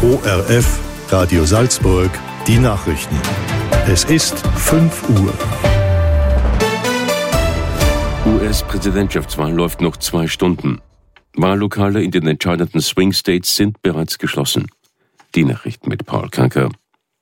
ORF Radio Salzburg, die Nachrichten. Es ist 5 Uhr. US-Präsidentschaftswahl läuft noch 2 Stunden. Wahllokale in den entscheidenden Swing States sind bereits geschlossen. Die Nachrichten mit Paul Kranker.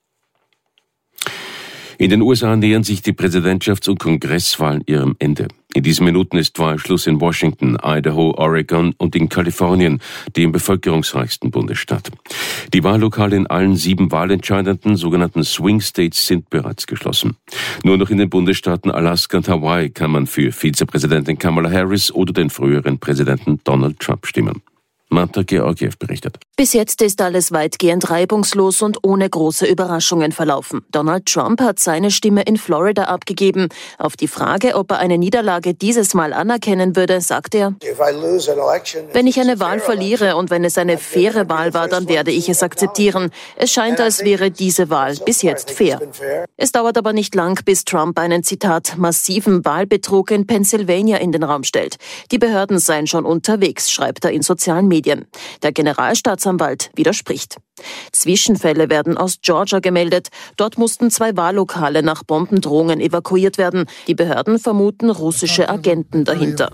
In den USA nähern sich die Präsidentschafts- und Kongresswahlen ihrem Ende. In diesen Minuten ist Wahlschluss in Washington, Idaho, Oregon und in Kalifornien, dem bevölkerungsreichsten Bundesstaat. Die Wahllokale in allen 7 wahlentscheidenden sogenannten Swing States sind bereits geschlossen. Nur noch in den Bundesstaaten Alaska und Hawaii kann man für Vizepräsidentin Kamala Harris oder den früheren Präsidenten Donald Trump stimmen. Marta Georgiev berichtet. Bis jetzt ist alles weitgehend reibungslos und ohne große Überraschungen verlaufen. Donald Trump hat seine Stimme in Florida abgegeben. Auf die Frage, ob er eine Niederlage dieses Mal anerkennen würde, sagt er: Wenn ich eine Wahl verliere und wenn es eine faire Wahl war, dann werde ich es akzeptieren. Es scheint, als wäre diese Wahl bis jetzt fair. Es dauert aber nicht lang, bis Trump einen, Zitat, massiven Wahlbetrug in Pennsylvania in den Raum stellt. Die Behörden seien schon unterwegs, schreibt er in sozialen Medien. Der Generalstaatsanwalt widerspricht. Zwischenfälle werden aus Georgia gemeldet. Dort mussten 2 Wahllokale nach Bombendrohungen evakuiert werden. Die Behörden vermuten russische Agenten dahinter.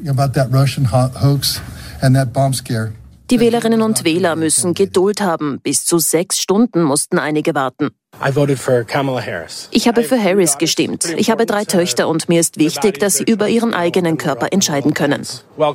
Die Wählerinnen und Wähler müssen Geduld haben. Bis zu 6 Stunden mussten einige warten. Ich habe für Harris gestimmt. Ich habe 3 Töchter und mir ist wichtig, dass sie über ihren eigenen Körper entscheiden können.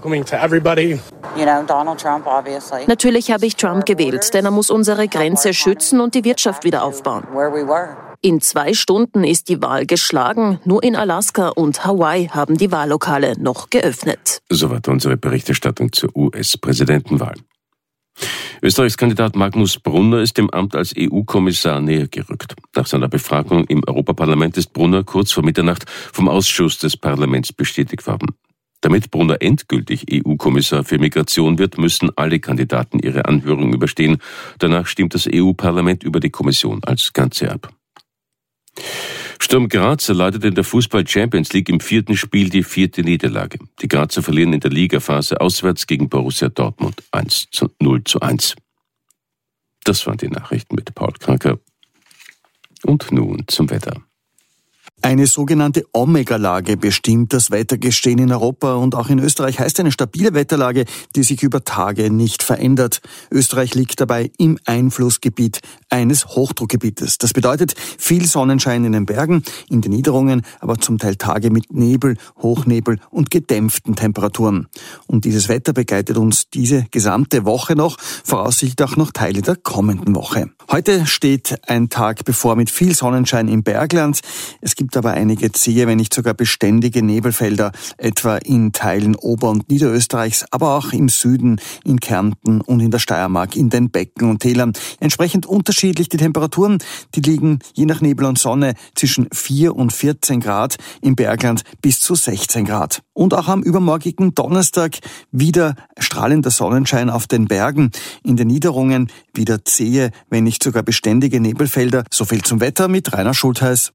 Natürlich habe ich Trump gewählt, denn er muss unsere Grenze schützen und die Wirtschaft wieder aufbauen. In 2 Stunden ist die Wahl geschlagen. Nur in Alaska und Hawaii haben die Wahllokale noch geöffnet. Soweit unsere Berichterstattung zur US-Präsidentenwahl. Österreichs Kandidat Magnus Brunner ist dem Amt als EU-Kommissar näher gerückt. Nach seiner Befragung im Europaparlament ist Brunner kurz vor Mitternacht vom Ausschuss des Parlaments bestätigt worden. Damit Brunner endgültig EU-Kommissar für Migration wird, müssen alle Kandidaten ihre Anhörung überstehen. Danach stimmt das EU-Parlament über die Kommission als Ganze ab. Sturm Graz erleidet in der Fußball-Champions League im 4. Spiel die 4. Niederlage. Die Grazer verlieren in der Ligaphase auswärts gegen Borussia Dortmund 0:1. Das waren die Nachrichten mit Paul Kranker. Und nun zum Wetter. Eine sogenannte Omega-Lage bestimmt das Wettergeschehen in Europa und auch in Österreich heißt eine stabile Wetterlage, die sich über Tage nicht verändert. Österreich liegt dabei im Einflussgebiet eines Hochdruckgebietes. Das bedeutet viel Sonnenschein in den Bergen, in den Niederungen, aber zum Teil Tage mit Nebel, Hochnebel und gedämpften Temperaturen. Und dieses Wetter begleitet uns diese gesamte Woche noch, voraussichtlich auch noch Teile der kommenden Woche. Heute steht ein Tag bevor mit viel Sonnenschein im Bergland. Es gibt aber einige zähe, wenn nicht sogar beständige Nebelfelder, etwa in Teilen Ober- und Niederösterreichs, aber auch im Süden, in Kärnten und in der Steiermark, in den Becken und Tälern. Entsprechend unterschiedlich die Temperaturen, die liegen je nach Nebel und Sonne zwischen 4 und 14 Grad, im Bergland bis zu 16 Grad. Und auch am übermorgigen Donnerstag wieder strahlender Sonnenschein auf den Bergen, in den Niederungen wieder zähe, wenn nicht sogar beständige Nebelfelder. So viel zum Wetter mit Rainer Schultheiß.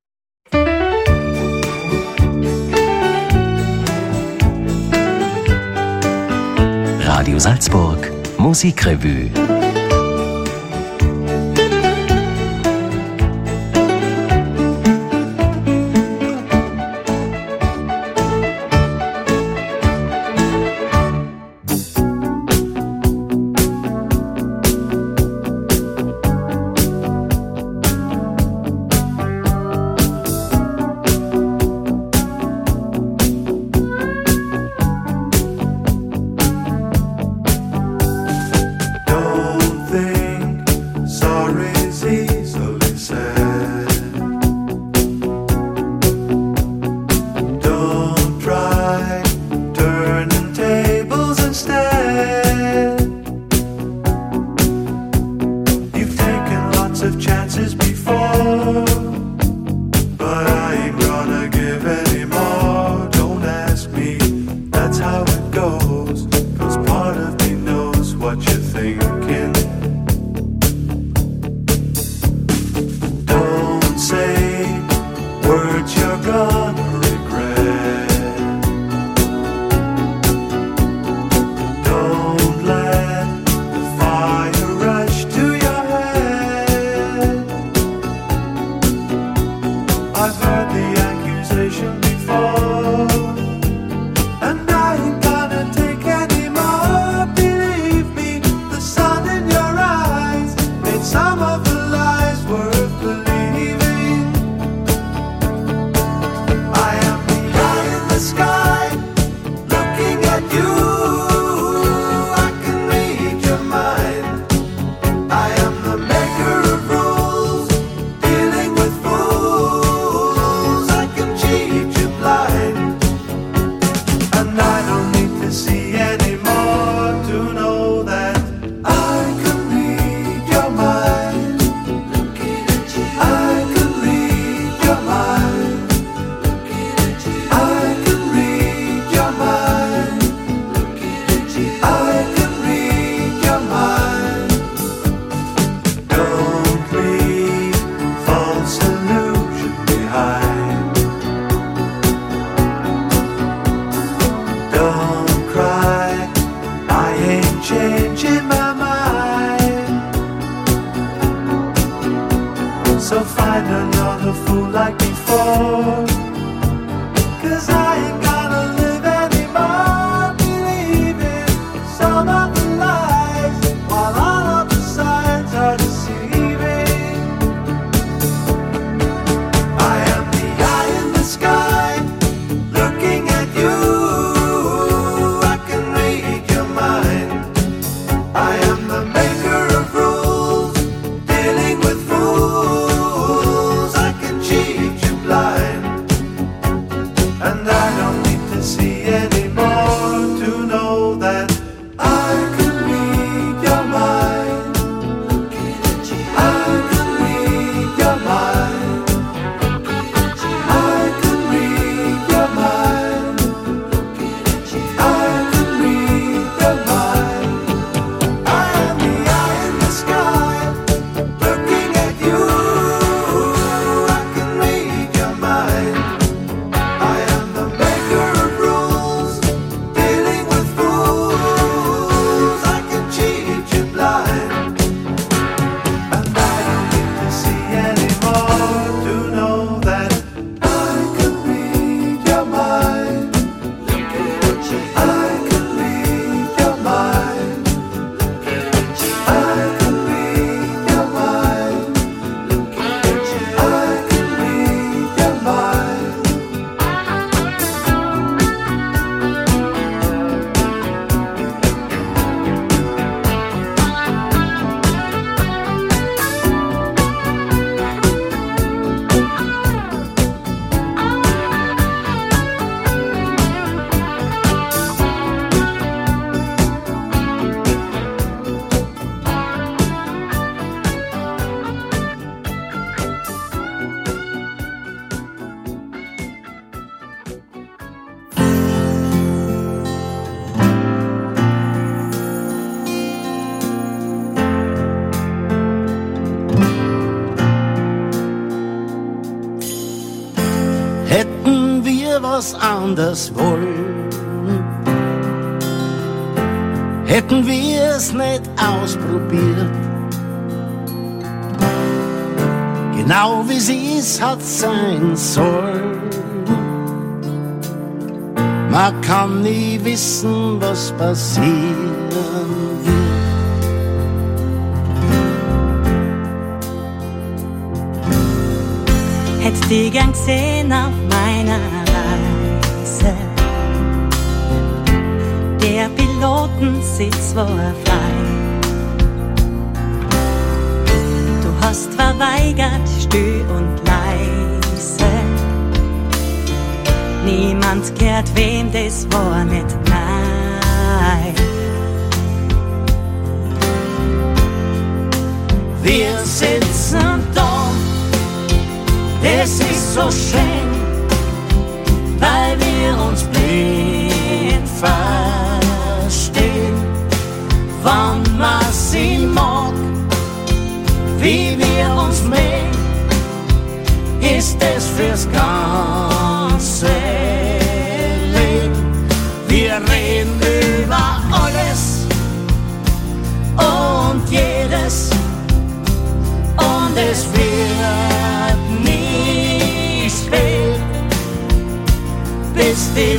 Radio Salzburg Musikrevue. No. So find another fool like before, 'cause I ain't gonna live anymore believing some of the lies, while all of the signs are deceiving. I am the eye in the sky, looking at you. I can read your mind. I am the maker of rules, dealing with fools. I can cheat you blind, and I don't need to see anymore to know that I can read your mind. I can read your mind. I can read your mind. I can read your mind. I am the eye in the sky, looking at you. I can read your mind. I am the maker of rules, dealing with fools. I can cheat you blind, and I don't need to see anymore to know that I can read your mind. I can read your mind. I can read your mind. I can read your mind. Hätten wir was anders wollen, hätten wir es nicht ausprobiert. Genau wie sie es hat sein sollen. Man kann nie wissen, was passieren wird. Hätt die gern gesehen auf meiner Reise. Der Pilotensitz war frei. Du hast verweigert, still und leise. Niemand kehrt wem, das war nicht nein. Wir sitzen da, es ist so schön, weil wir uns blind verstehen. Wann man sie mag, wie wir uns mögen, ist es fürs ganze Leben. Wir reden über alles und jedes, und es wird nie spät, bis die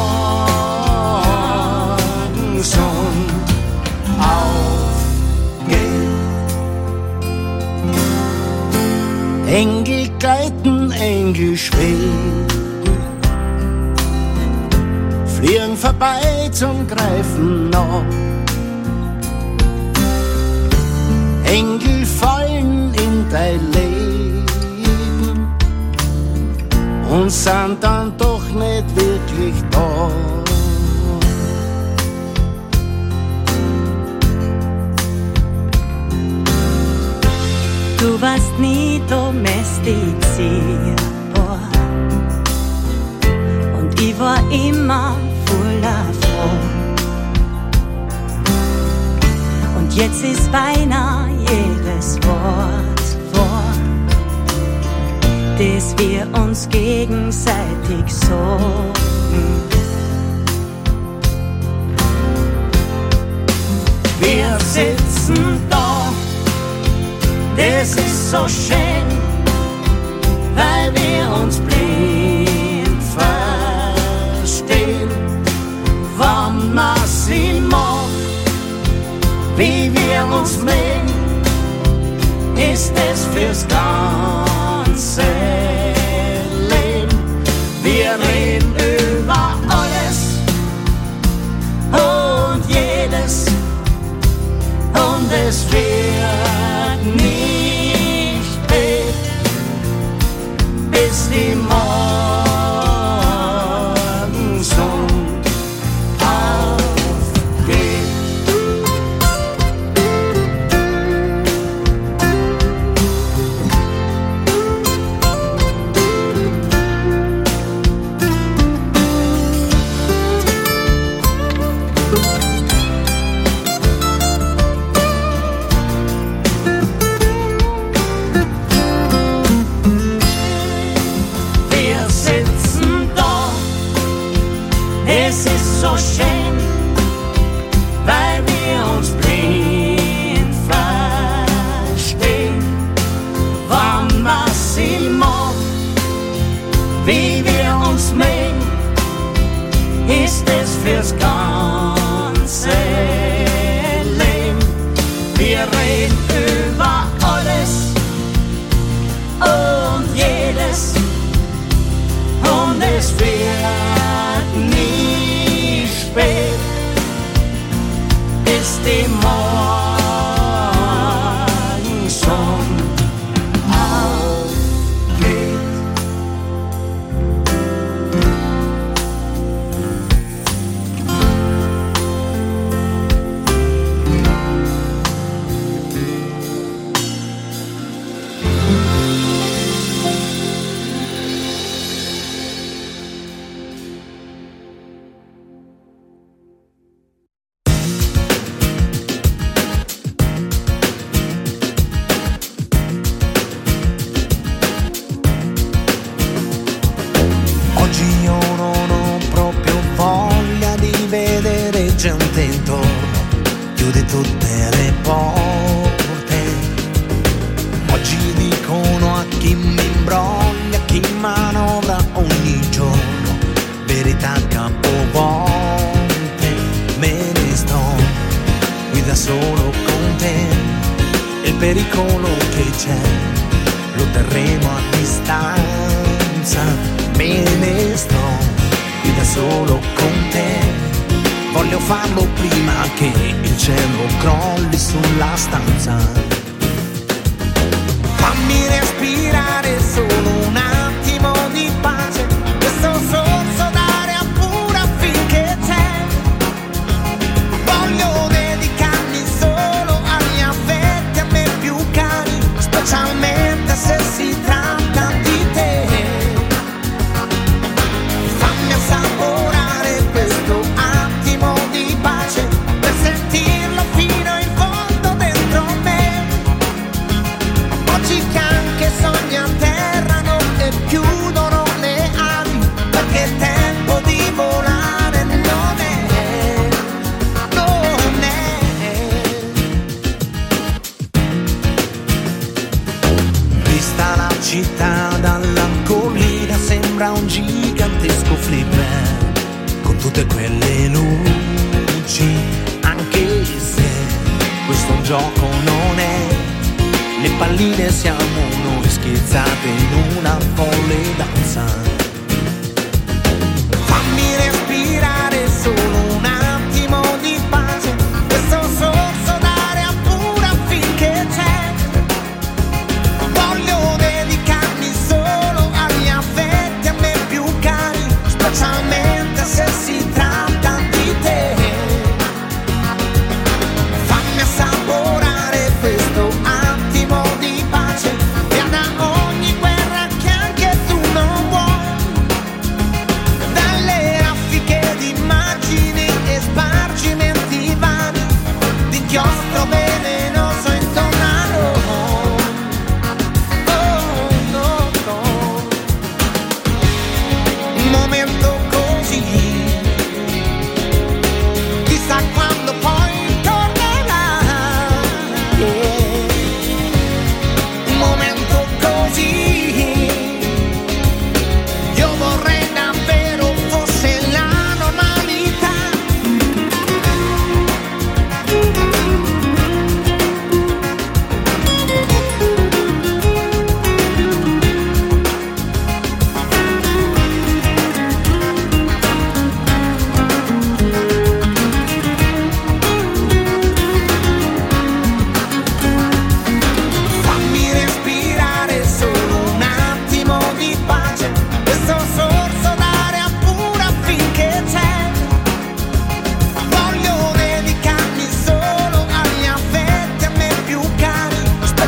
Morgenson aufgeht. Engel gleiten, Engel schweben, fliegen vorbei zum Greifen nach. Engel fallen in dein Leben und sind dann doch nicht wirklich da. Du warst nie domestizierbar und ich war immer voller Freude. Und jetzt ist beinahe jedes Wort wahr, das wir uns gegenseitig sagen. Wir sitzen da, das ist so schön, weil wir uns blind verstehen. Wann man sie mag, wie wir uns mögen, ist es fürs ganze Leben. Wir reden über alles und jedes, und es wird nicht spät, bis die Morgensonne aufgeht. Es ist so schön, weil wir uns blind verstehen. Wann man sie mag, wie wir uns mögen, ist es fürs ganze Leben. Wir reden über alles und jedes, und es wird nie spät, bis die Morgensonne aufgeht. Gente intorno, chiude tutte le porte. Oggi dicono a chi mi imbroglia, a chi manovra ogni giorno, verità capovolte. Me ne sto qui da solo con te, il pericolo che c'è lo terremo a distanza. Me ne sto qui da solo con te, voglio farlo prima che il cielo crolli sulla stanza. Fammi respirare solo un attimo di pace, questo sorso d'aria pura finché c'è. Voglio dedicarmi solo agli affetti a me più cari, specialmente se si tratta di te. Fammi assaporare questo attimo di pace, per sentirlo fino in fondo dentro me. Oggi che anche sogni atterrano e chiudono le ali, perché è tempo di volare non è. Vista la città dalla collina sembra un gigantesco flipper, con tutte quelle luci, anche se questo un gioco non è. Le palline siamo noi schizzate in una folle danza. Fammi respirare solo un attimo di pace, questo sorso d'aria pura finché c'è. Voglio dedicarmi solo agli affetti a me più cari, specialmente se si tratta di te. Fammi assaporare questo attimo di pace, via da ogni guerra che anche tu non vuoi.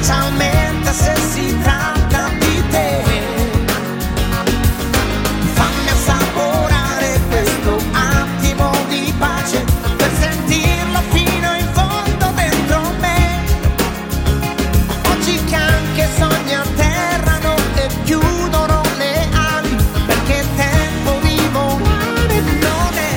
specialmente se si tratta di te. Fammi assaporare questo attimo di pace per sentirlo fino in fondo dentro me. Oggi che anche sogni atterrano e chiudono le ali, perché è tempo di volare non è.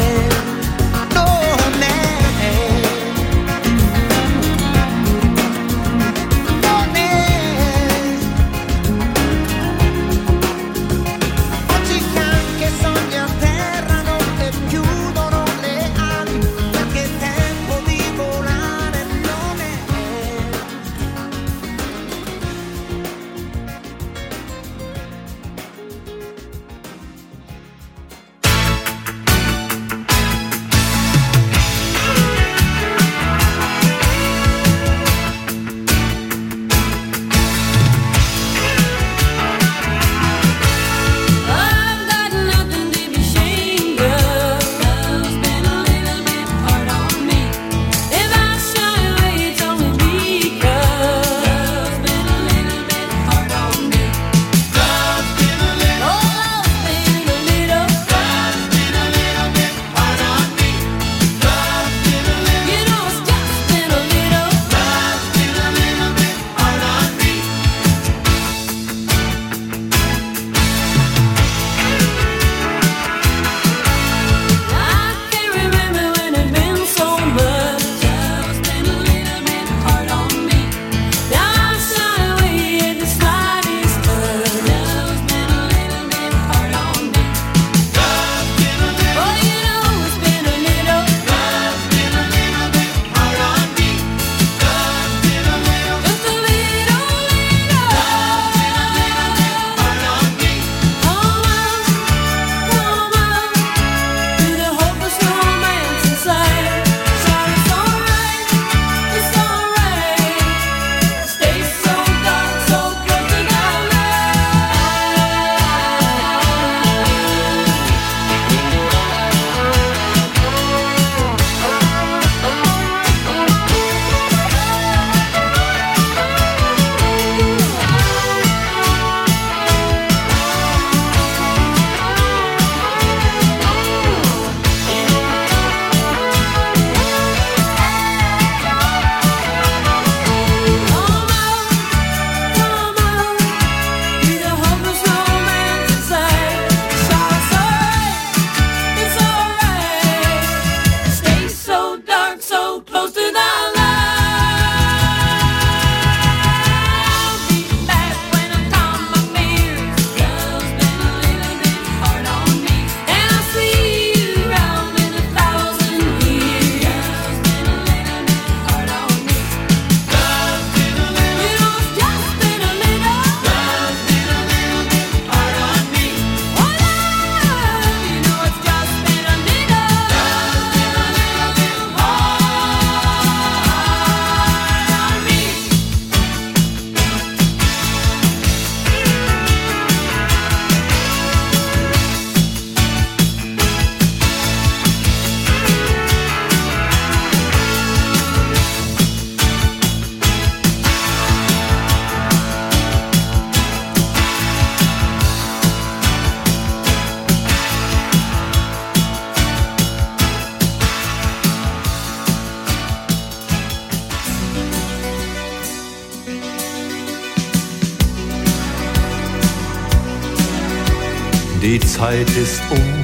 Die Zeit ist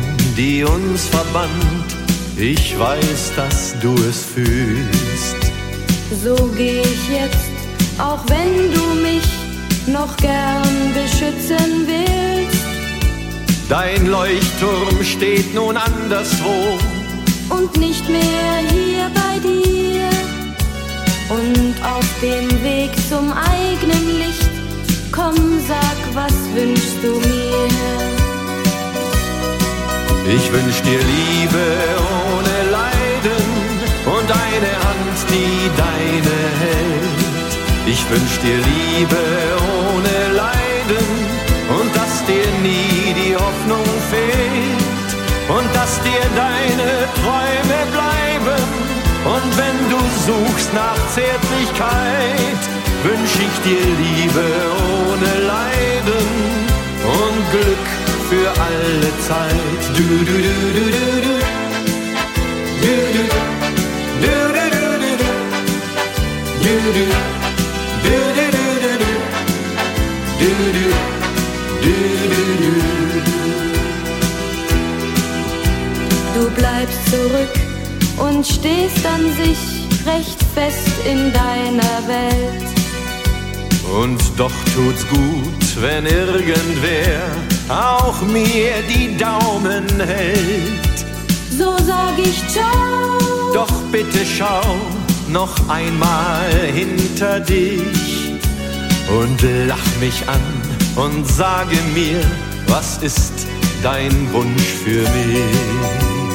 die uns verband. Ich weiß, dass du es fühlst. So geh ich jetzt, auch wenn du mich noch gern beschützen willst. Dein Leuchtturm steht nun anderswo und nicht mehr hier bei dir. Und auf dem Weg zum eigenen Licht, komm, sag, was wünschst du mir? Ich wünsch dir Liebe ohne Leiden und eine Hand, die deine hält. Ich wünsch dir Liebe ohne Leiden und dass dir nie die Hoffnung fehlt und dass dir deine Träume bleiben. Und wenn du suchst nach Zärtlichkeit, wünsch ich dir Liebe ohne Leiden und Glück für alle Zeit. Du, du, du, du, du, du. Du, du, du, du, du, du, du. Du, du, du, du, du, du, du. Du, du, du, du, du. Du bleibst zurück und stehst an sich recht fest in deiner Welt. Und doch tut's gut, wenn irgendwer auch mir die Daumen hält. So sag ich ciao. Doch bitte schau noch einmal hinter dich und lach mich an und sage mir, was ist dein Wunsch für mich?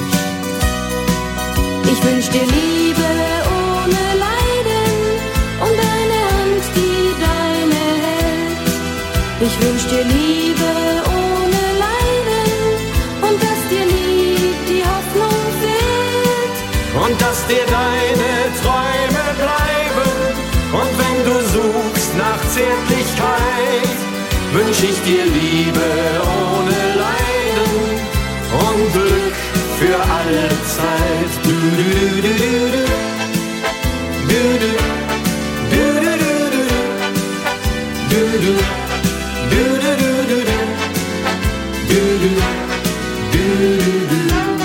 Ich wünsch dir Liebe ohne Leiden und eine Hand, die deine hält. Ich wünsch dir Liebe ohne Leiden und dass dir nie die Hoffnung fehlt. Und dass dir deine Träume bleiben. Und wenn du suchst nach Zärtlichkeit, wünsch ich dir Liebe ohne Leiden und Glück für alle Zeit. Du, du, du, du, du. Du, du, du, du, du, du. Du, du, du, du, du, du. Du, du, du, du, du.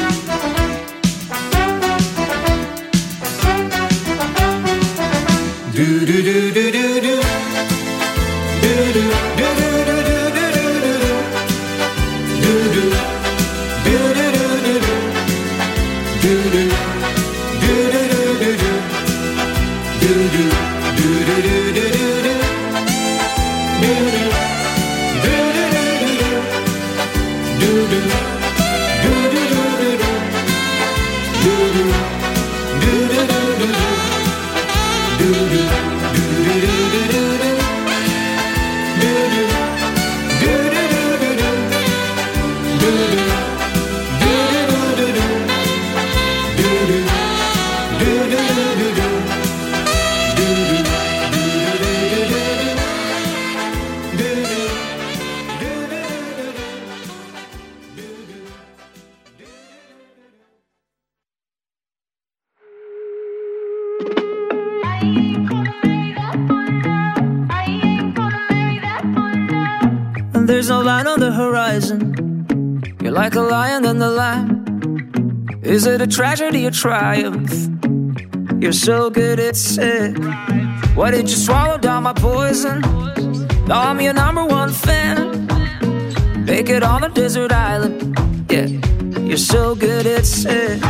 Du, du, du, du, du, du. Du, du, du, du, du, du, du, du. Du, du, du, du, du, du. Du, du, du, du, du, du. Du, du, du, du, du, du, du. Du, du, du, du, du, du. Du, du, du, du, du, du. Du, du, du, du, du, du. Do do do do do do do do. Do do do do do do. Do do do do do do. Do do do do do do. Do do do do do do. There's no line on the horizon. You're like a lion in the lamb. Is it a tragedy or triumph? You're so good, it's sick. Why did you swallow down my poison? Now I'm your number one fan. Make it on a desert island. Yeah, you're so good, it's sick.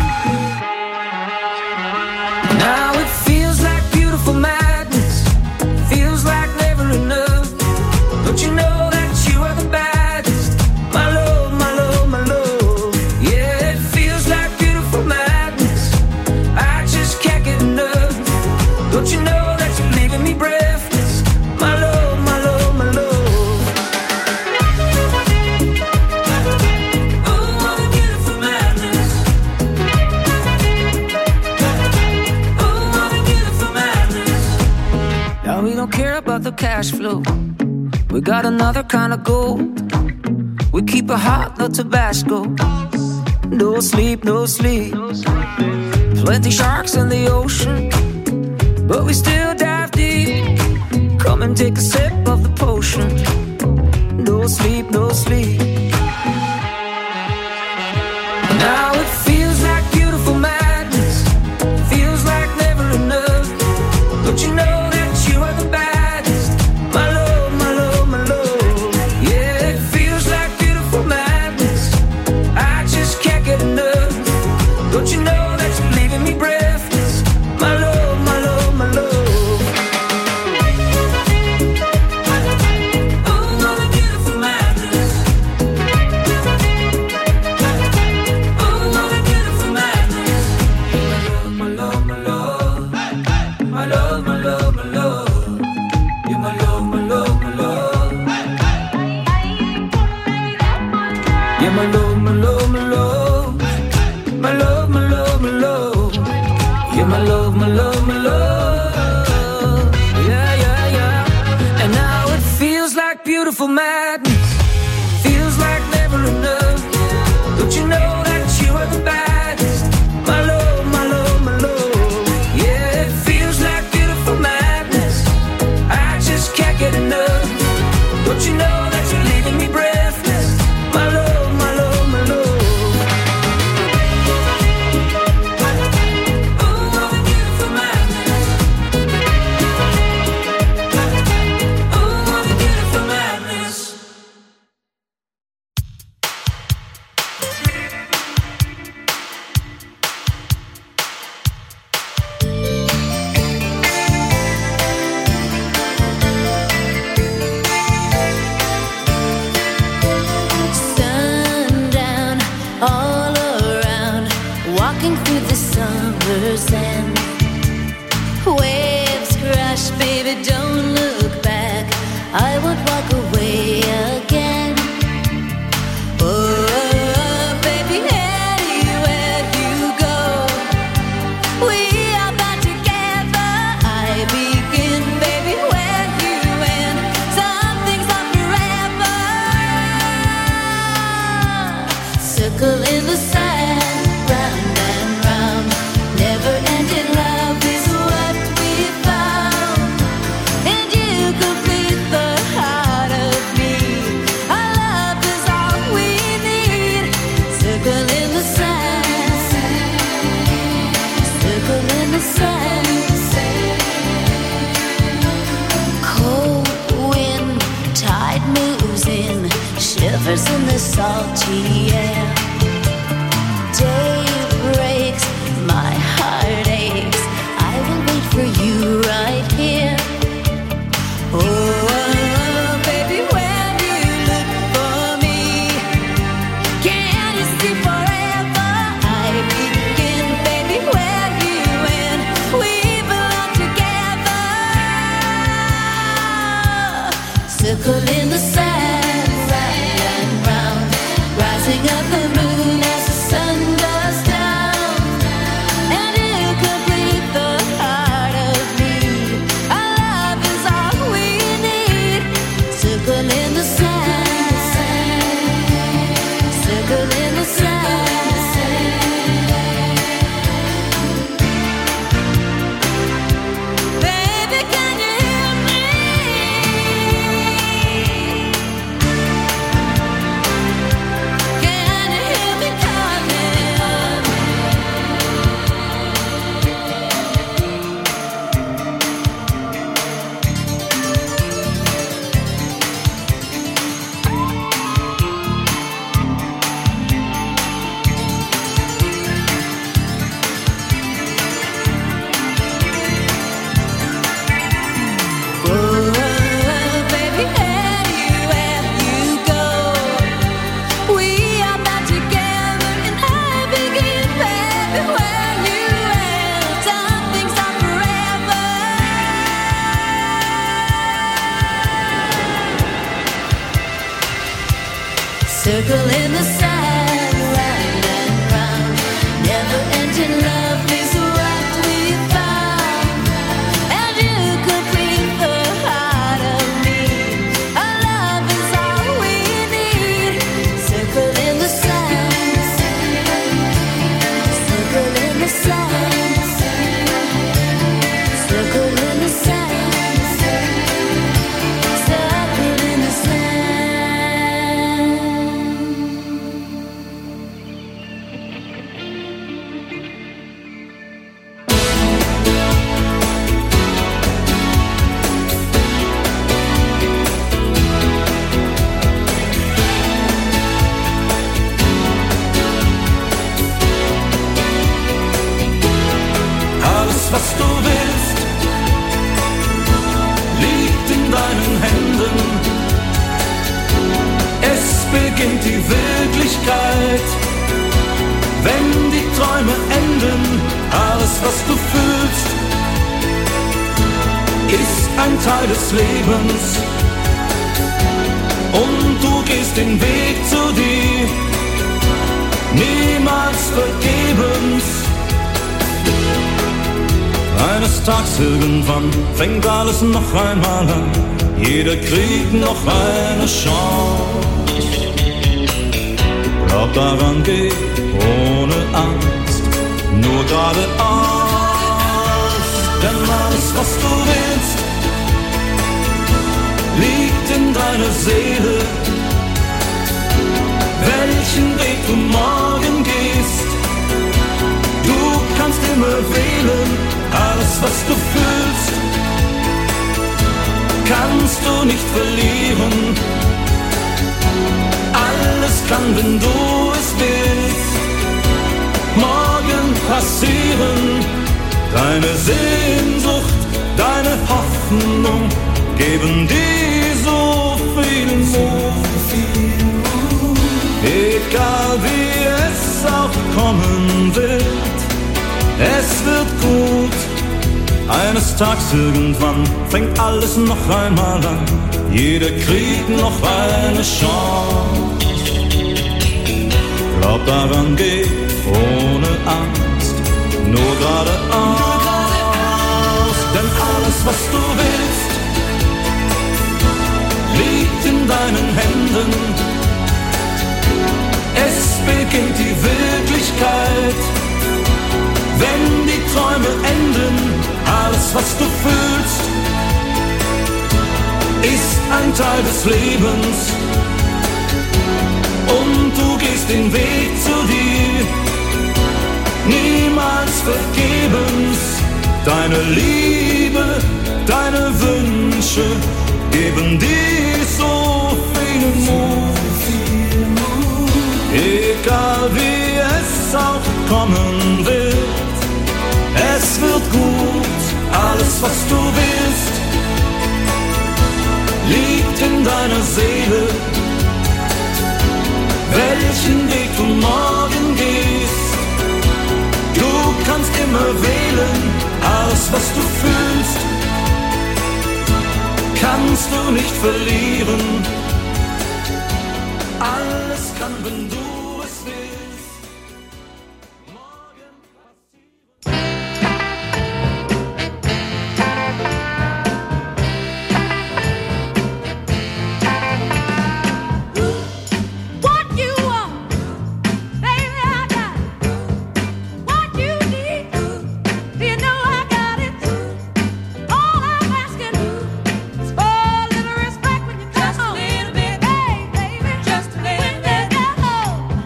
Now it feels like beautiful madness. Feels like never enough. Don't you know that you are the baddest? My love, my love, my love. Yeah, it feels like beautiful madness. I just can't get enough. Don't you know that you're leaving me breathless? My love, my love, my love. Oh, what a beautiful madness. Oh, what a beautiful madness. Now we don't care about the cash flow. We got another kind of gold. We keep it hot, no Tabasco. No sleep, no sleep. Plenty sharks in the ocean, but we still dive deep. Come and take a sip of the potion. No sleep, no sleep. Now it feels like beautiful madness. Feels like never enough. Don't you know that you are the baddest? My love, my love, my love. Yeah, it feels like beautiful madness. I just can't get enough. Don't you know that you're leaving me breathless? My love, my love, my love. Oh, what a beautiful madness. beautiful madness. Feels like never enough. Don't you know that you are the baddest? My love, my love, my love. Yeah, it feels like beautiful madness. I just can't get enough. Don't you know that you're leaving me breathless? My love, my love, my love. Waves crash, baby, don't look back. I won't walk away again. Oh, baby, anywhere you go, we are bound together. I begin, baby, where you end. Some things are forever. Circle in the sand, round and round. Never ending love is what we found, and you complete the heart of me. Our love is all we need. Circle in the sand, circle in the sand. Cold wind, tide moves in, shivers in the salty air. Day breaks, my heart aches. I will wait for you right here. Oh, baby, when you look for me, can you see forever? I begin, baby, where you end. We belong together. Circle in the sand, round and round, rising up the moon as the sun goes down. And you complete the heart of me. Our love is all we need. Circle in the sand, circle in the sand. Baby, can you hear me? Can you hear me calling? Oh, baby, anywhere you go, we are bound together, and I begin, baby, where you end. Some things are forever. Circle in the sand, round and round. Never ending love is what we found, and you complete the heart of me. Our love is all we need. Circle in the sand, circle in the sand, circle in the sand, circle in the sand. Alles, was du willst, liegt in deinen Händen. Es beginnt die Wirklichkeit, wenn die Träume enden. Alles, was du fühlst, ist ein Teil des Lebens. Und du gehst den Weg zu dir, niemals vergebens. Eines Tages irgendwann fängt alles noch einmal an. jeder kriegt noch eine Chance. Glaub daran, geh ohne Angst, nur geradeaus. Denn alles, was du willst, liegt in deiner Seele. Welchen Weg du morgen gehst, du kannst immer wählen. Alles, was du fühlst, kannst du nicht verlieren. Alles kann, wenn du es willst, morgen passieren. Deine Sehnsucht, deine Hoffnung geben dir so viel Mut. Egal wie es auch kommen wird, es wird gut. Eines Tages irgendwann fängt alles noch einmal an. Jeder kriegt noch eine Chance. Glaub daran, geh ohne Angst, nur geradeaus. Denn alles, was du willst, liegt in deinen Händen. Es beginnt die Wirklichkeit, wenn die Träume enden. Alles, was du fühlst, ist ein Teil des Lebens. Und du gehst den Weg zu dir, niemals vergebens. Deine Liebe, deine Wünsche geben dir so viel Mut. Egal wie es auch kommen wird, es wird gut. Alles, was du willst, liegt in deiner Seele. Welchen Weg du morgen gehst, du kannst immer wählen. Alles, was du fühlst, kannst du nicht verlieren. Alles kann, wenn du es willst, morgen What you want, baby, I got it. What you need, you know I got it. All I'm asking is for a little respect when you come home. Just a little bit, hey baby, just a little bit.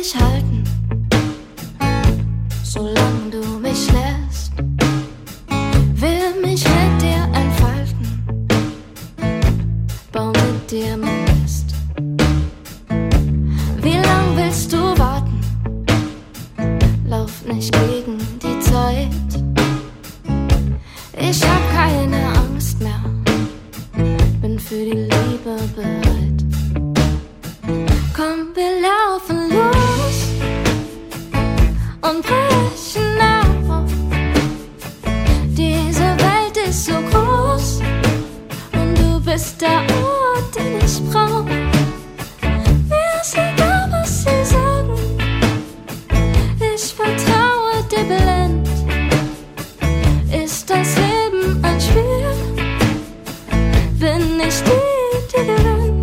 mich halten, solange du mich lässt. Will mich mit dir entfalten, bau mit dir mein Nest. Wie lang willst du warten? Lauf nicht gegen die Zeit. Ich hab keine Angst mehr, bin für die Liebe bereit. Komm, wir laufen los und brechen auf. Diese Welt ist so groß und du bist der Ort, den ich brauch. Mir ist egal, was sie sagen, ich vertraue dir blind. Ist das Leben ein Spiel? Bin ich die gewinnt?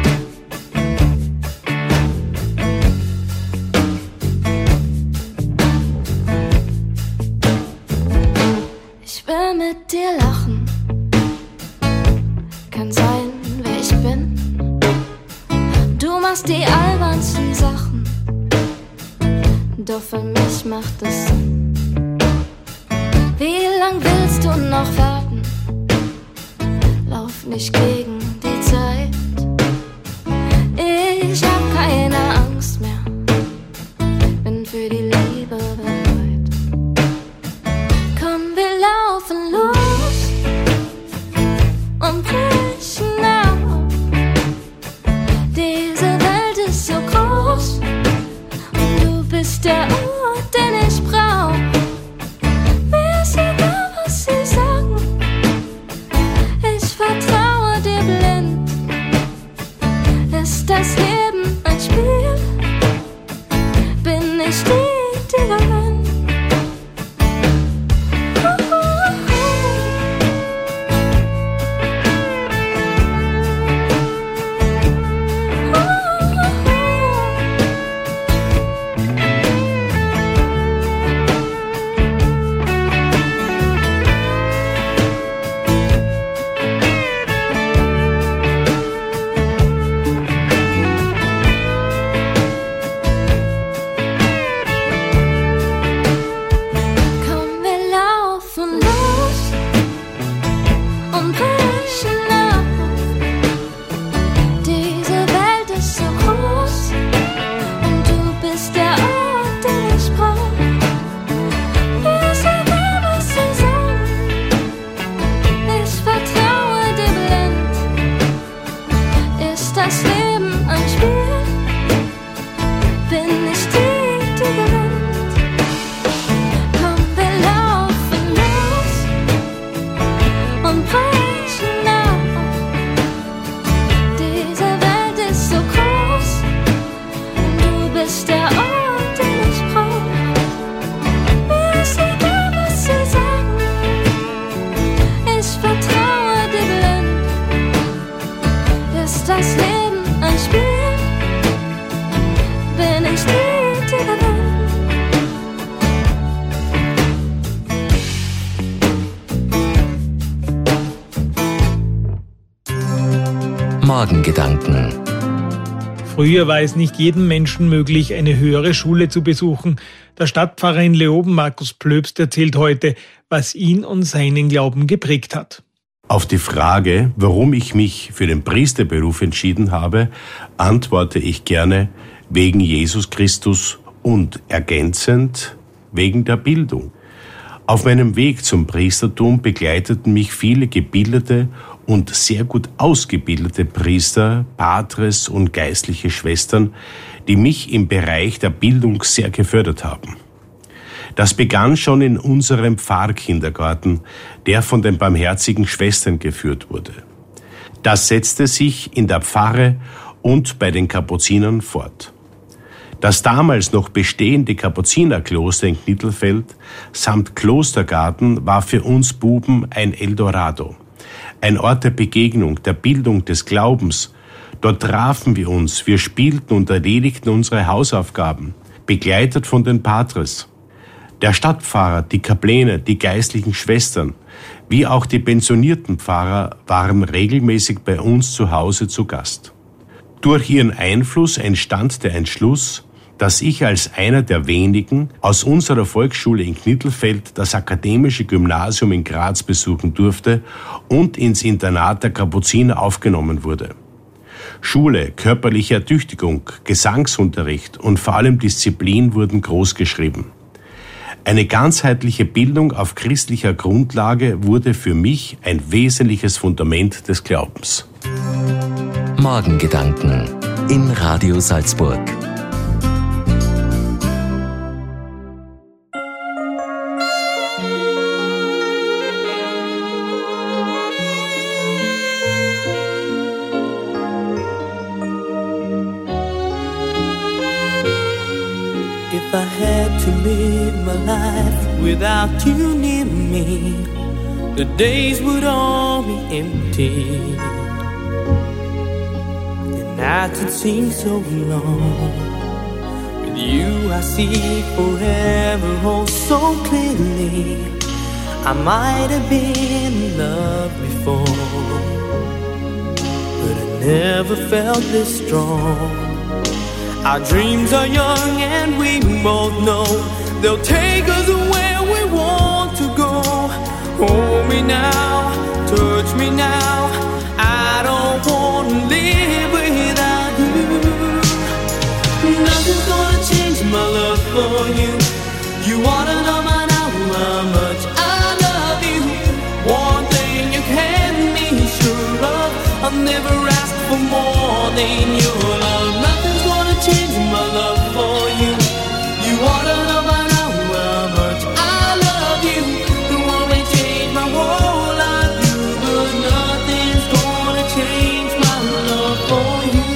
Ich will mit dir lachen, kann sein, wer ich bin. Du machst die albernsten Sachen, doch für mich macht es Sinn. Wie lang willst du noch warten? Lauf nicht gegen die Zeit. Ich hab keine Angst mehr, bin für die Liebe bereit. Komm, wir laufen los und brechen auf. Diese Welt ist so groß und du bist der Ort, den ich brauch. Mir ist egal, was sie sagen, ich vertraue dir blind. Ist das Leben ein Spiel? Bin ich die gewinnt? Morgengedanken. Früher war es nicht jedem Menschen möglich, eine höhere Schule zu besuchen. Der Stadtpfarrer in Leoben, Markus Plöbst, erzählt heute, was ihn und seinen Glauben geprägt hat. Auf die Frage, warum ich mich für den Priesterberuf entschieden habe, antworte ich gerne wegen Jesus Christus und ergänzend wegen der Bildung. Auf meinem Weg zum Priestertum begleiteten mich viele gebildete und sehr gut ausgebildete Priester, Patres und geistliche Schwestern, die mich im Bereich der Bildung sehr gefördert haben. Das begann schon in unserem Pfarrkindergarten, der von den barmherzigen Schwestern geführt wurde. Das setzte sich in der Pfarre und bei den Kapuzinern fort. Das damals noch bestehende Kapuzinerkloster in Knittelfeld samt Klostergarten war für uns Buben ein Eldorado. Ein Ort der Begegnung, der Bildung des Glaubens. Dort trafen wir uns, wir spielten und erledigten unsere Hausaufgaben, begleitet von den Patres. Der Stadtpfarrer, die Kapläne, die geistlichen Schwestern, wie auch die pensionierten Pfarrer waren regelmäßig bei uns zu Hause zu Gast. Durch ihren Einfluss entstand der Entschluss, dass ich als einer der wenigen aus unserer Volksschule in Knittelfeld das akademische Gymnasium in Graz besuchen durfte und ins Internat der Kapuziner aufgenommen wurde. Schule, körperliche Ertüchtigung, Gesangsunterricht und vor allem Disziplin wurden großgeschrieben. Eine ganzheitliche Bildung auf christlicher Grundlage wurde für mich ein wesentliches Fundament des Glaubens. Morgengedanken in Radio Salzburg. If I had to live my life without you near me, the days would all be empty. The nights would seem so long. With you I see forever, oh so clearly. I might have been in love before, but I never felt this strong. Our dreams are young and we both know they'll take us where we want to go. Hold me now, touch me now, I don't want to live without you. Nothing's gonna change my love for you. You wanna know by now how much I love you. One thing you can be sure of, I'll never ask for more than your love. Nothing's gonna change my love for you. You wanna know by now how much I love you. The one may change my whole life, but nothing's gonna change my love for you.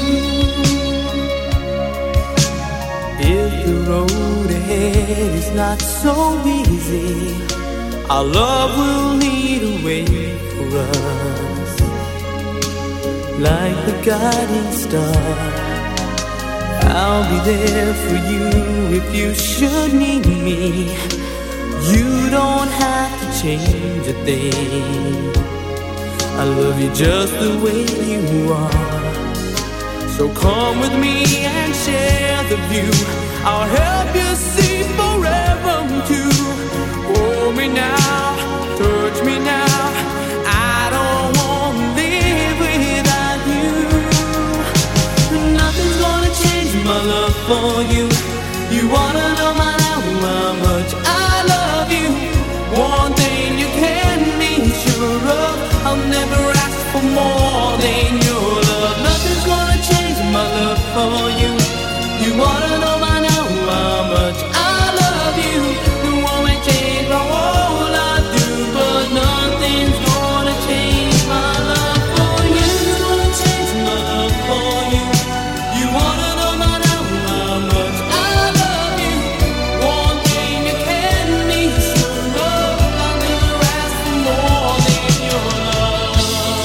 If the road ahead is not so easy, our love will lead a way for us, like the guiding star. I'll be there for you if you should need me. You don't have to change a thing. I love you just the way you are. So come with me and share the view. I'll help you see forever too. Hold me now, touch me now, I don't want to live without you. Nothing's gonna change my love for you. You wanna know my now how much I love you. One thing you can be sure of, I'll never ask for more than your love. Nothing's gonna change my love for you. You wanna know my now how much I love you. The one may change my whole life through, but nothing's gonna change my love for you. Nothing's gonna change my love for you. You wanna know my now how much I love you. One thing you can be sure of, I'll never ask for more than your love.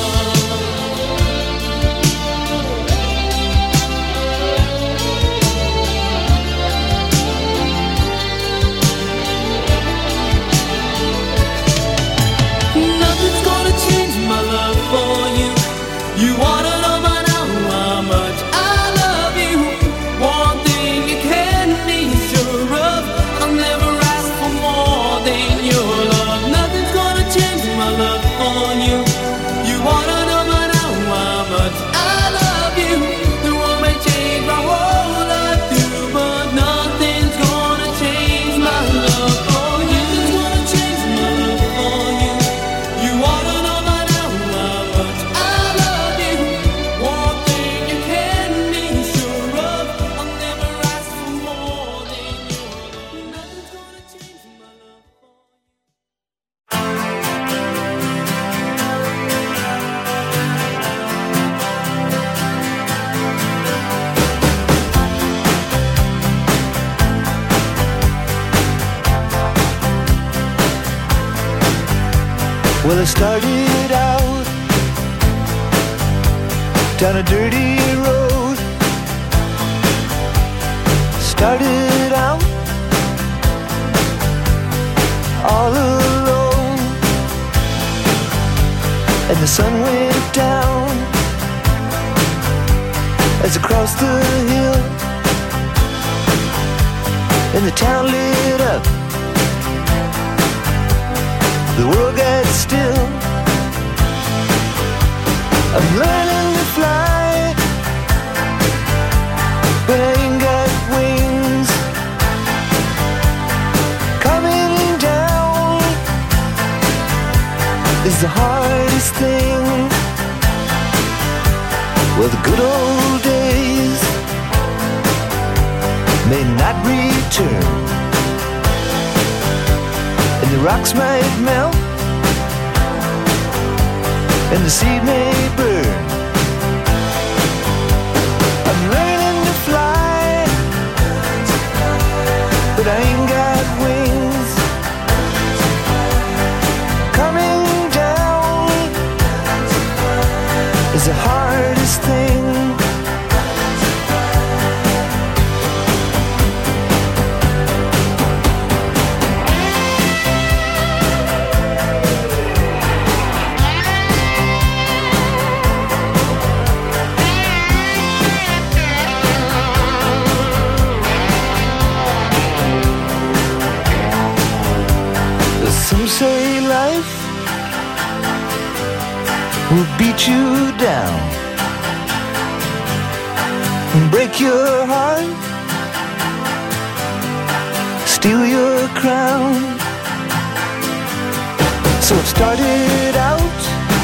Nothing's gonna change my love for you. You wanna know by now how much I love you. One thing you can be sure of, I'll never ask for more than your love. Nothing's gonna change my love for you. You wanna know by now how much I love you. The one may change my whole life through, but nothing's gonna change my love for you. Nothing's gonna change my love for you. You wanna know by now how much I love you. One thing you can be sure of, I'll never ask for more than your love. Nothing's gonna change my love for you. Well, I started out down a dirty road. Started out all alone, and the sun went down as I crossed the hill. and the town lit up. The world got still. I'm learning to fly, but I ain't got wings. Coming down is the hardest thing. Well, the good old days may not return, and the rocks might melt, and the seed may burn. I'm learning to fly, but I ain't got wings. Coming down is the hardest thing. Some say life will beat you down and break your heart, steal your crown. So I've started out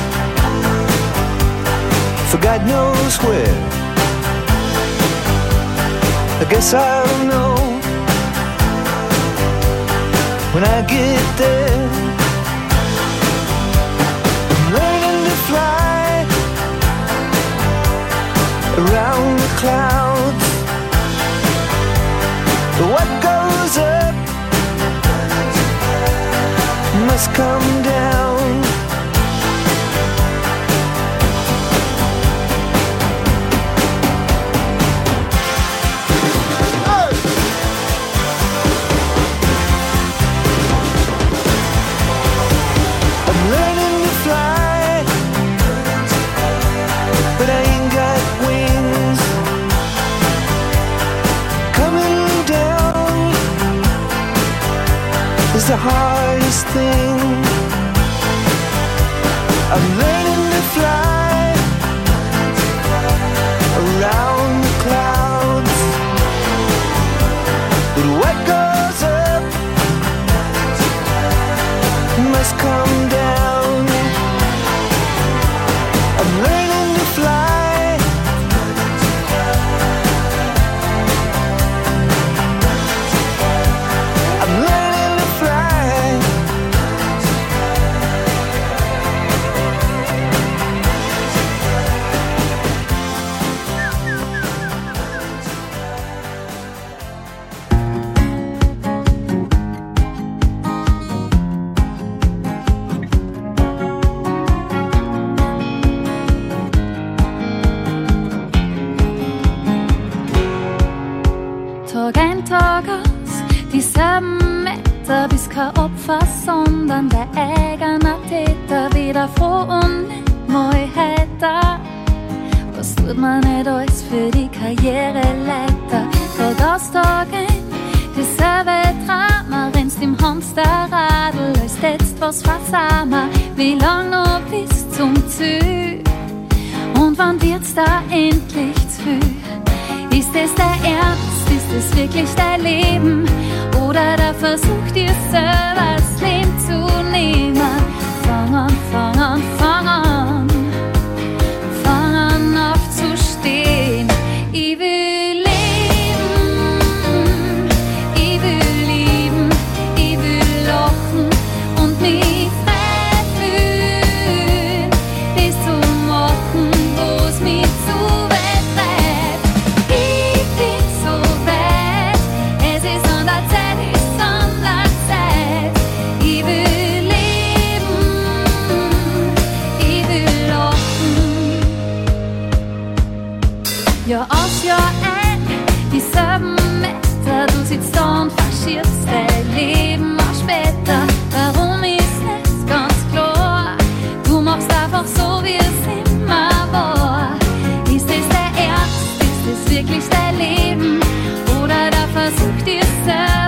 for God knows where. I guess I'll know when I get there. I'm learning to fly around the clouds. What goes up must come down. The hardest thing. I'm learning to fly around the clouds, but what goes up must come down. I'm learning to fly. I'm learning to fly. Tag ein, Tag aus, dieselben Meter, bis kein Opfer, sondern der eigene Täter. Wieder froh und nicht mal heiter. Was tut man nicht alles für die Karriereleiter? Tag aus, Tag ein, dieselbe Drama, rennst im Hamsterradl, als jetzt was versammer. Wie lang noch bis zum Ziel? Und wann wird's da endlich zu viel? Ist es der Ernst? Ist es wirklich dein Leben? Oder der Versuch, dir selber das Leben zu nehmen? Fang an, fang an, fang an. Fang an aufzustehen. Ich will leben. Ich will lieben. Ich will lachen und mich frei fühlen. Das zu machen, wo's mich zu weit treibt. Ich bin so weit. Es ist an der Zeit, ist an der Zeit. Ich will leben. Ich will lachen. Jahr aus, Jahr ein, dieselben Meter. Du sitzt da und verschierst dein Leben auch später. Warum ist es ganz klar? Du machst einfach so, wie es immer war. Ist es der Ernst? Ist es wirklich dein Leben? Oder der Versuch, dir selber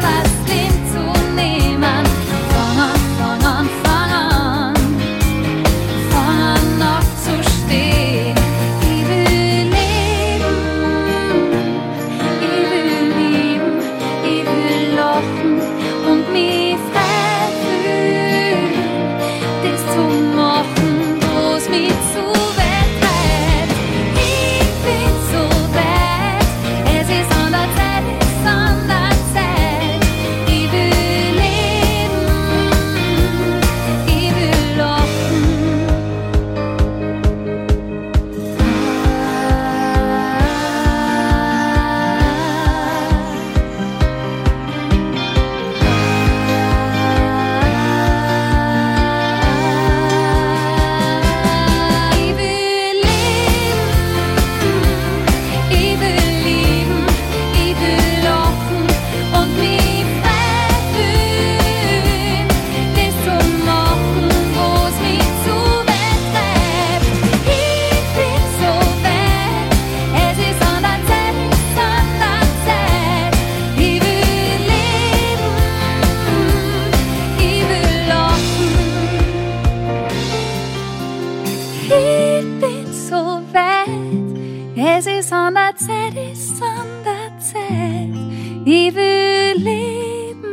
Sonderzeit ist Sonderzeit. Ich will leben,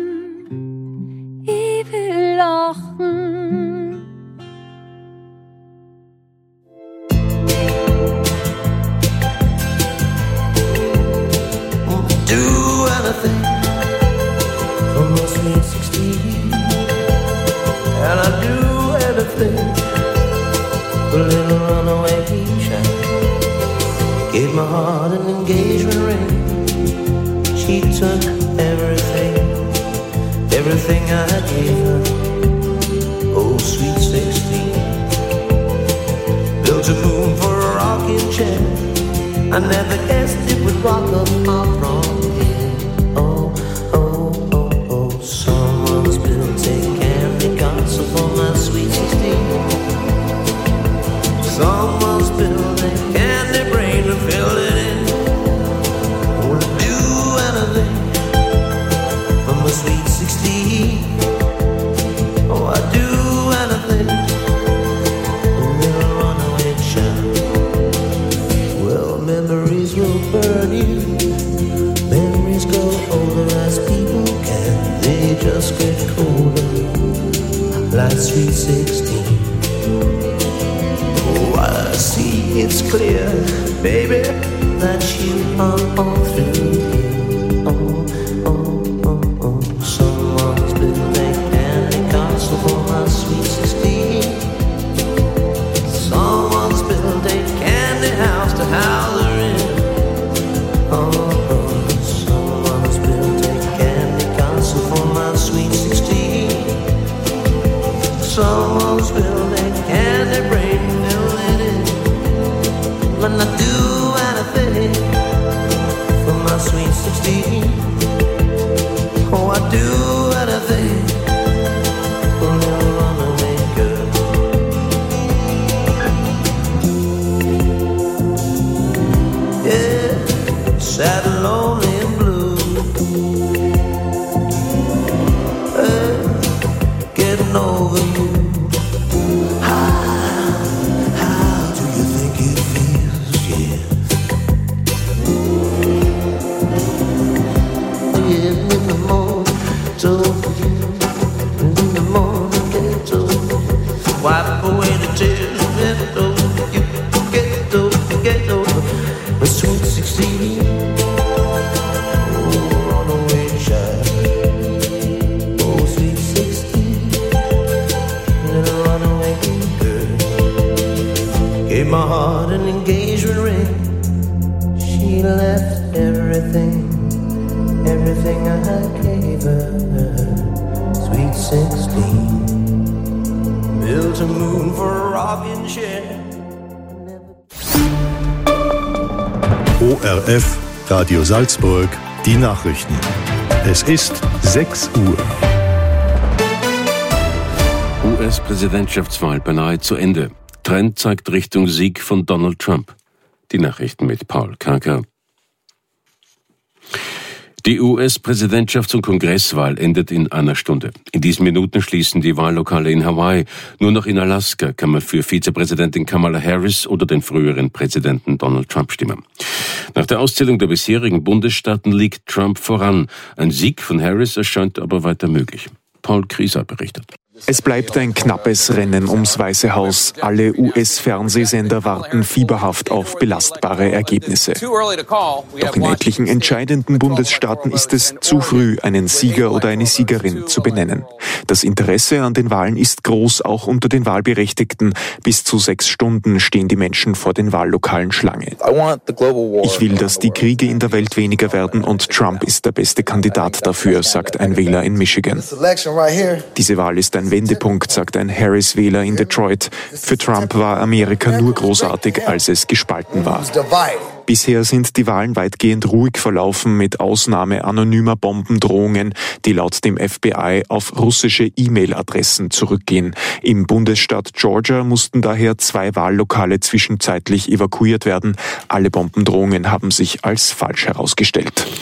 ich will lachen. Do anything for my sweet 16, and I do anything for a little runaway child. Gave my heart an engagement ring. She took everything, everything I gave her. Oh, sweet 16. Built a moon for a rocking chair. I never guessed it would rock up from here. Oh, oh, oh, oh. Someone's built a candy castle for my sweet 16. Someone's built a candy brain and filled it in. Oh, I'd do anything for my sweet 16. Oh, I'd do anything. A little runaway child. Well, memories will burn you. Memories grow older as people can. They just get colder, like sweet 16. Oh, I see it's clear, baby, that you are all through. Oh, oh, oh, oh. Someone's built a candy castle for my sweet 16. Someone's built a candy house to house her in. Oh, oh. Someone's built a candy castle for my sweet 16. Someone's built a candy brain filled it in. When I do anything for my sweet 16. Oh, I do anything for a little runaway girl. Yeah, sad and lonely and blue. Getting over you. How do you think it feels? Yeah. Yeah, in the morning, told you. In the morning, get over. Wipe away the tears, get over you. Get over. The sweet 16. Oh, runaway child. Oh, sweet 16. Little runaway girl. Gave my heart an engagement ring. She left everything, everything I gave her. Sweet 16. Built a moon for a rocking chair. ORF, Radio Salzburg, die Nachrichten. Es ist 6 Uhr. US-Präsidentschaftswahl beinahe zu Ende. Trend zeigt Richtung Sieg von Donald Trump. Die Nachrichten mit Paul Karker. Die US-Präsidentschafts- und Kongresswahl endet in einer Stunde. In diesen Minuten schließen die Wahllokale in Hawaii. Nur noch in Alaska kann man für Vizepräsidentin Kamala Harris oder den früheren Präsidenten Donald Trump stimmen. Nach der Auszählung der bisherigen Bundesstaaten liegt Trump voran. Ein Sieg von Harris erscheint aber weiter möglich. Paul Krieser berichtet. Es bleibt ein knappes Rennen ums Weiße Haus. Alle US-Fernsehsender warten fieberhaft auf belastbare Ergebnisse. Doch in etlichen entscheidenden Bundesstaaten ist es zu früh, einen Sieger oder eine Siegerin zu benennen. Das Interesse an den Wahlen ist groß, auch unter den Wahlberechtigten. Bis zu 6 Stunden stehen die Menschen vor den Wahllokalen Schlange. Ich will, dass die Kriege in der Welt weniger werden und Trump ist der beste Kandidat dafür, sagt ein Wähler in Michigan. Diese Wahl ist ein Wendepunkt, sagt ein Harris-Wähler in Detroit. Für Trump war Amerika nur großartig, als es gespalten war. Bisher sind die Wahlen weitgehend ruhig verlaufen, mit Ausnahme anonymer Bombendrohungen, die laut dem FBI auf russische E-Mail-Adressen zurückgehen. Im Bundesstaat Georgia mussten daher 2 Wahllokale zwischenzeitlich evakuiert werden. Alle Bombendrohungen haben sich als falsch herausgestellt.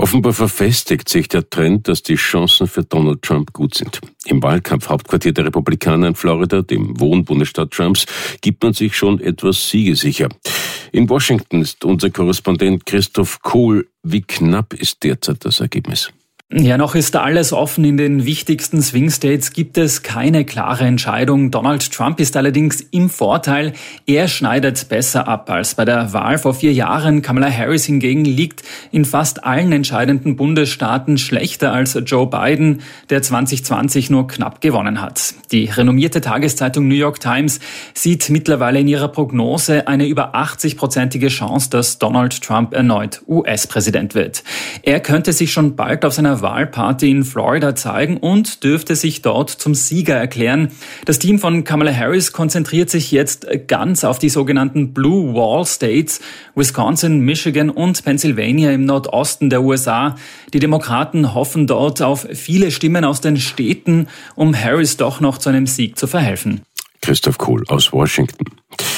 Offenbar verfestigt sich der Trend, dass die Chancen für Donald Trump gut sind. Im Wahlkampfhauptquartier der Republikaner in Florida, dem Wohnbundesstaat Trumps, gibt man sich schon etwas siegesicher. In Washington ist unser Korrespondent Christoph Kohl. Wie knapp ist derzeit das Ergebnis? Ja, noch ist alles offen. In den wichtigsten Swing States gibt es keine klare Entscheidung. Donald Trump ist allerdings im Vorteil. Er schneidet besser ab als bei der Wahl vor 4 Jahren. Kamala Harris hingegen liegt in fast allen entscheidenden Bundesstaaten schlechter als Joe Biden, der 2020 nur knapp gewonnen hat. Die renommierte Tageszeitung New York Times sieht mittlerweile in ihrer Prognose eine über 80-prozentige Chance, dass Donald Trump erneut US-Präsident wird. Er könnte sich schon bald auf seiner Wahlparty in Florida zeigen und dürfte sich dort zum Sieger erklären. Das Team von Kamala Harris konzentriert sich jetzt ganz auf die sogenannten Blue Wall States, Wisconsin, Michigan und Pennsylvania im Nordosten der USA. Die Demokraten hoffen dort auf viele Stimmen aus den Städten, um Harris doch noch zu einem Sieg zu verhelfen. Christoph Kohl aus Washington.